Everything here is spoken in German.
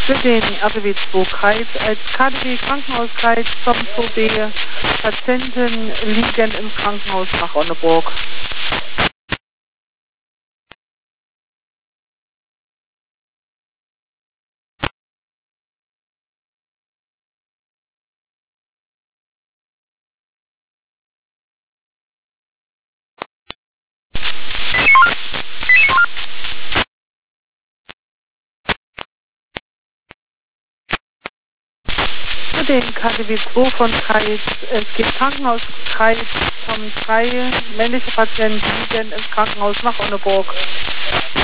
Für den RBW 2 Kreis als KDW Krankenhauskreis vom 2B. Patienten liegen im Krankenhaus nach Onneburg. Für den KDW 2 von Kreis, es geht Krankenhauskreis vom 3, männliche Patienten liegen im Krankenhaus nach Onneburg.